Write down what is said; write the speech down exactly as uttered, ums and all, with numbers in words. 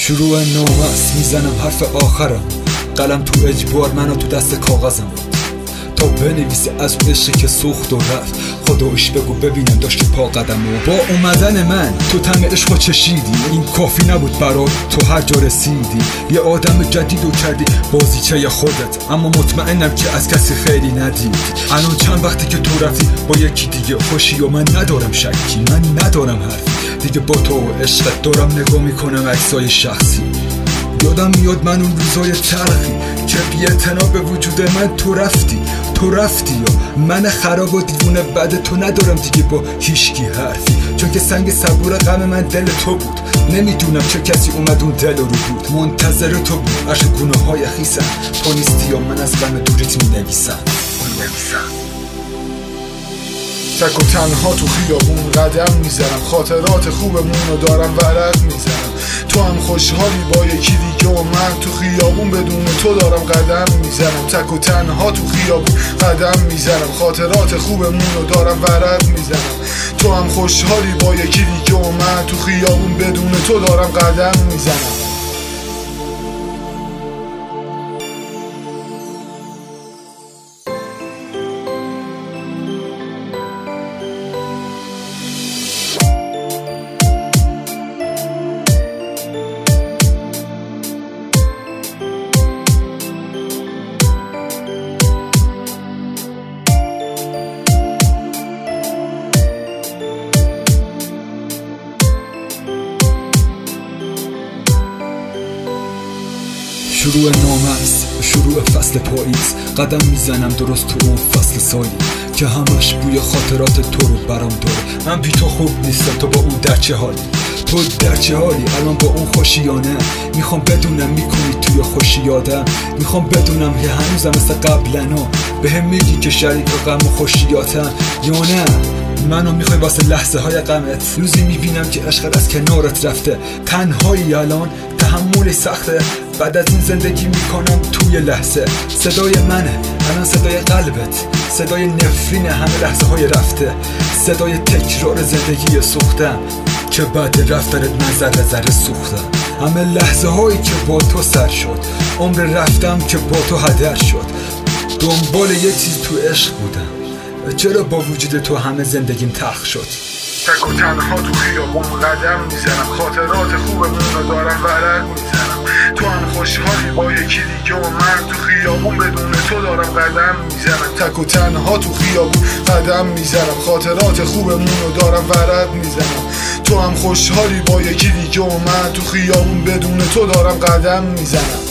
شروع نامه است، میزنم حرف آخرم، قلم تو اجبار، منو تو دست کاغذم تا بنویسه از اون عشقی که سوخت و رفت. خدایش بگو ببینم داشتی پا قدمو. با اومدن من تو طعم عشقو چشیدی، این کافی نبود برات تو هر جا رسیدی. یه آدم جدید رو کردی بازیچه خودت، اما مطمئنم که از کسی خیلی ندید. الان چند وقتی که تو رفتی با یکی دیگه خوشی و من ندارم شکی، من ندارم حرفی دیگه با تو و عشقت. دارم نگاه میکنم عکسای شخصی، یادم میاد من اون روزای تلخی که بی اعتنا به وجود من تو رفتی تو رفتی یا من خراب و دیوونه بعد تو ندارم دیگه با هیچکی حرفی، چون که سنگ صبور غم من دل تو بود. نمیدونم چه کسی اومد اون دل رو بود، منتظر تو بود. عرش گونه های خیسم تو نیستی یا من از غم دوریت می نویسم تک و تنها تو خیابون قدم میزنم، خاطرات خوبمون رو دارم ورق میزنم. تو هم خوشحالی با یکی دیگه و من تو خیابون بدون تو دارم قدم میزنم. تک و تنها تو خیابون قدم میزنم، خاطرات خوبمون رو دارم ورق میزنم. تو هم خوشحالی با یکی دیگه و من تو خیابون بدون تو دارم قدم میزنم. شروع نامه است، شروع فصل پاییز، قدم میزنم درست تو اون فصل سالی که همش بوی خاطرات تو رو برام داره. من بی تو خوب نیستم، تو با اون در چه حالی؟ تو در چه حالی الان با اون خوشیانه؟ میخوام بدونم میکنی توی خوشی یادم، میخوام بدونم که هنوزم مثل قبلنا به هم میگی که شریک غم و خوشیاتم یا نه منو میخوای واسه لحظه های غمت. روزی میبینم که عشقت از کنارت رفته، تنهایی الان تحمل سخته. بعد از این زندگی میکنم توی لحظه، صدای منه الان صدای قلبت، صدای نفرین همه لحظه های رفته، صدای تکرار زندگی سوختم که بعد رفتنت من ذره ذره سوختم. همه لحظه هایی که با تو سر شد، عمر رفتم که با تو هدر شد. دنبال یه چیز تو عشق بودم، چرا با وجود تو همه زندگیم تلخ شد؟ تک و تنها تو خیابون قدم میزنم، خاطرات خوبمون رو دارم ورق میزنم. تو هم خوشحالی با یکی دیگه و من تو خیابون بدون تو دارم قدم میزنم. تک و تنها تو خیابون قدم میزنم، خاطرات خوبمون رو دارم ورق میزنم. تو هم خوشحالی با یکی دیگه و من تو خیابون بدون تو دارم قدم میزنم.